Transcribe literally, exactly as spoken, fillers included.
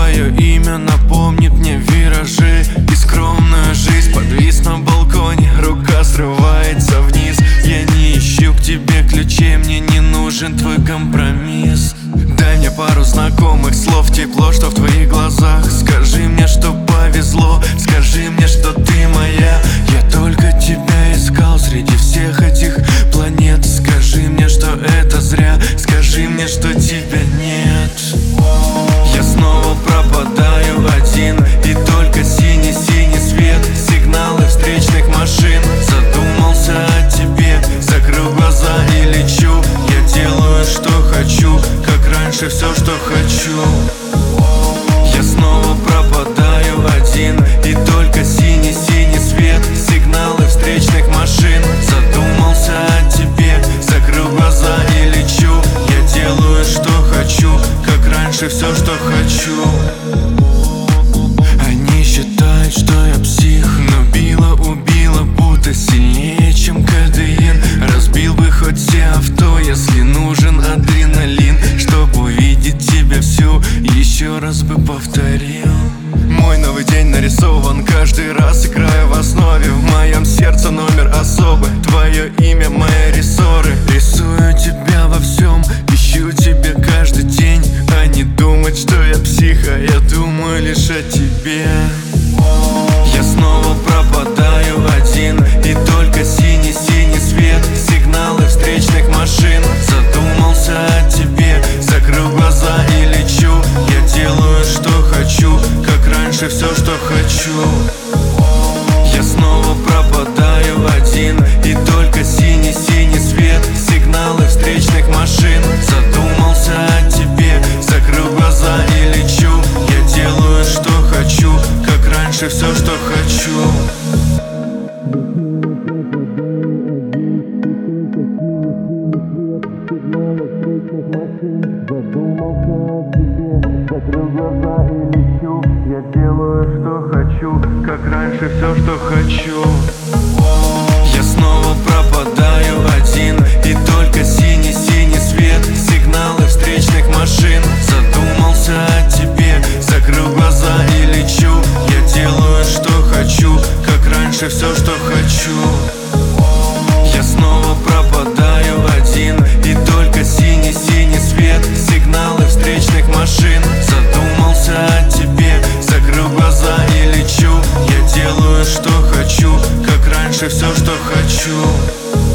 Твое имя напомнит мне виражи и скромную жизнь. Подвис на балконе, рука срывается вниз. Я не ищу к тебе ключей, мне не нужен твой компромисс. Дай мне пару знакомых слов, тепло, что в твоих глазах. Скажи мне, что повезло, скажи мне, что ты моя. Я только тебя искал среди всех этих планет. Скажи мне, что это зря, скажи мне, что тебя нет. Я снова пропадаю один, и только синий-синий свет, сигналы встречных машин. Задумался о тебе, закрыл глаза и лечу. Я делаю, что хочу, как раньше, все, что хочу. Я снова пропадаю один, и только синий-синий свет, сигналы встречных машин. Задумался о тебе, закрыл глаза и лечу. Я делаю, что хочу, как раньше, все, что хочу. Они считают, что я псих, но била, убила, будто сильнее, чем кадеин. Разбил бы хоть все авто, если нужен адреналин. Чтобы увидеть тебя всю, еще раз бы повторил. Мой новый день нарисован, каждый раз играю в основе. В моем сердце номер особый, твое имя, мои рессоры. Рисую тебя во всем, ищу тебя каждый день. А не думать, что я псих, а я думаю лишь о тебе. Я снова пропадаю один, и только синий-синий свет, сигналы встречных машин. Задумался о тебе, закрыл глаза и лечу. Я делаю, что хочу, как раньше, все, что хочу. Я снова пропадаю один, и только синий-синий свет, сигналы встречных машин. Задумался о тебе, закрыл глаза и лечу. Я делаю, что хочу, как раньше, все, что хочу. Задумался о тебе, закрыл глаза и лечу. Я делаю, что хочу, как раньше, все, что хочу. Я снова пропадаю один, и только синий-синий свет, сигналы встречных машин. Задумался о тебе, закрыл глаза и лечу. Я делаю, что хочу, как раньше, все, что хочу. Я снова пропадаю один, и только синий-синий свет, сигналы встречных машин. Задумался о тебе, закрыл глаза и лечу. Я делаю, что хочу, как раньше, все, что хочу.